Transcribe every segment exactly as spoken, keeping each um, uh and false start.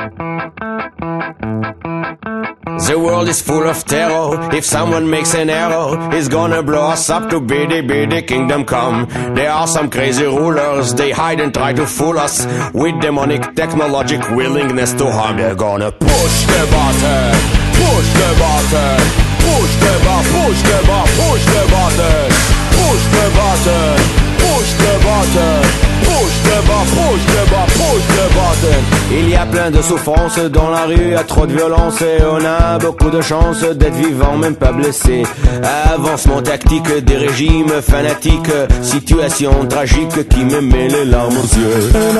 The world is full of terror. If someone makes an error, he's gonna blow us up to biddy biddy kingdom come. There are some crazy rulers, they hide and try to fool us with demonic technologic willingness to harm. They're gonna push the button, push the button, push the button, push the button, push the button, push the button, push the button, push the button, push the button, push the button. Il y a plein de souffrances dans la rue, y a trop de violence et on a beaucoup de chance d'être vivant, même pas blessé. Avancement tactique des régimes fanatiques, situation tragique qui me met les larmes aux yeux. And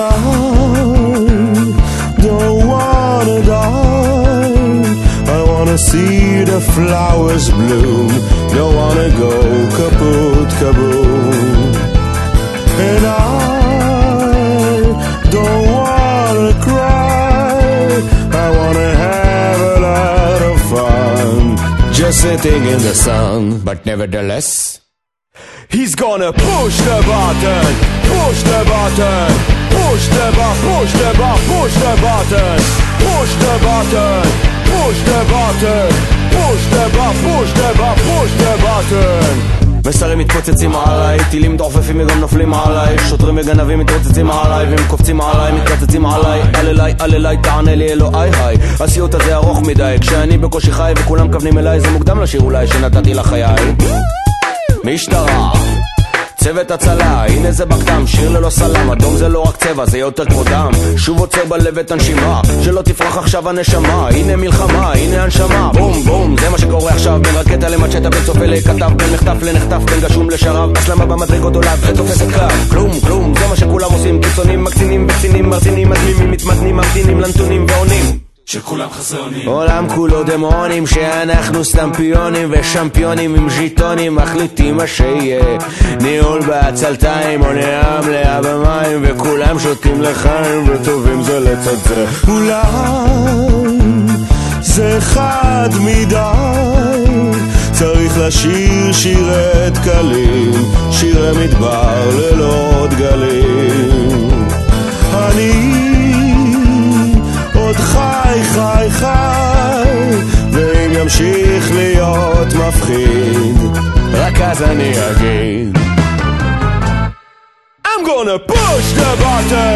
I don't wanna die, I wanna see the flowers bloom, don't wanna go kaput kaboom. And I don't wanna cry, I wanna have a lot of fun, just sitting in the sun. But nevertheless, he's gonna push the button, push the button, push the button, push the button, push the button, push the button, push the button, push the button, push the button, push the button. מסרים מתפוצצים עליי, טילים דורפים וגם נופלים עליי, שוטרים וגנבים מתרוצצים עליי והם קופצים עליי, מתקצצים עליי, על אליי, על אליי, תענה לי אלוהי היי. הסיוט הזה ארוך מדי, כשאני בקושי חי וכולם מכוונים אליי, זה מוקדם לשיר אולי שנתתי לחיי. משטרה, צוות הצלה, הנה זה בקדם, שיר ללא סלם, אדום זה לא רק צבע, זה יותר כבודם, שוב עוצר בלב את הנשימה, שלא תפרח עכשיו הנשמה, הנה מלחמה, הנה הנשמה, בום בום, זה מה שקורה עכשיו, בין רקטה למצ'טה, בין צופה לכתב, בין מחטף לנחטף, בין גשום לשרב, הסלמה במדרגות עולה ותופסת קו, כלום כלום, זה מה שכולם עושים, קיצונים, מקצינים וקצינים, מרצינים, מדמימים, מתמתנים, ממתינים לנתונים ועונים שכולם חסרונים. עולם כולו דמונים, שאנחנו סתם פיונים ושמפיונים עם ז'יטונים, מחליטים מה שיהיה, ניהול בעצלתיים או נעם לאה במים, וכולם שותים לחיים וטובים זה לצד זה. אולי זה חד מדי, צריך לשיר שירי דקלים, שירי מדבר ללא דגלים. אני עוד חי חי חי, ואם ימשיך להיות מפחיד, רק אז אני אגיד I'm gonna push the button,